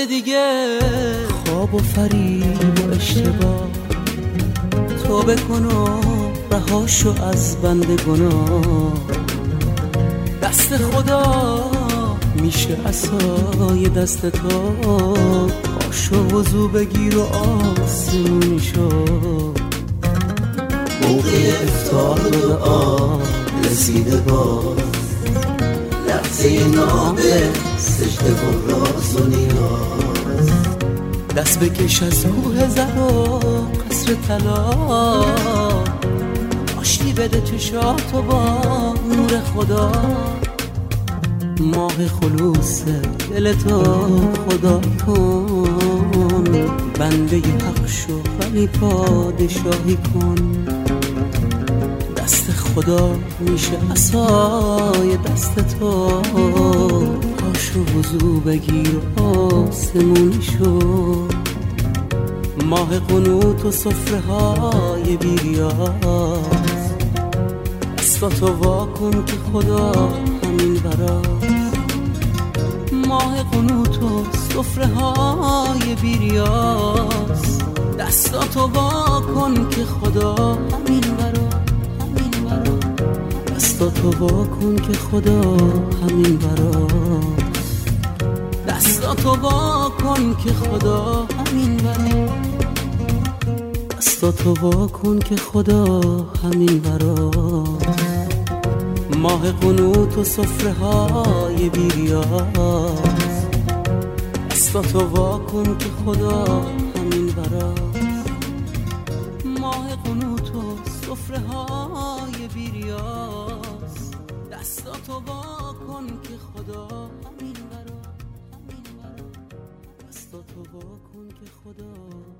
دفعه دیگه خواب و فریب و اشتباه توبه کن و رهاشو از بند گناه. دست خدا میشه عصای دست تو، پاشو وضو بگیر و آسمونی شو. موقع افطار و دعا رسیده باز، لحظه نامه سجده و راز و نیاز. دست بکش از کوه زر و قصر طلا، آشتی بده چشاتو با نور خدا. ماه خلوص دلتو خدا کن، بنده حق شو ولی پادشاهی کن. دست خدا میشه عصای دست تو، پاشو وضو بگیر و آسمونی شو. ماه قنوت و سفره های بیریاز، دستاتو وا کن که خدا همین براست. ماه قنوت و سفره های بیریاز، دستاتو وا کن که خدا همین براست. دستاتو وا کن که خدا همین براست. دستاتو وا کن که خدا همین براست. دستاتو وا کن که خدا همین براست. ماه قنوت و سفره های بیریاز، دستاتو وا کن که خدا همین براست. ماه قنوت و سفره های بیریاز، دستاتو وا کن که خدا همین براست. دستاتو وا کن که خدا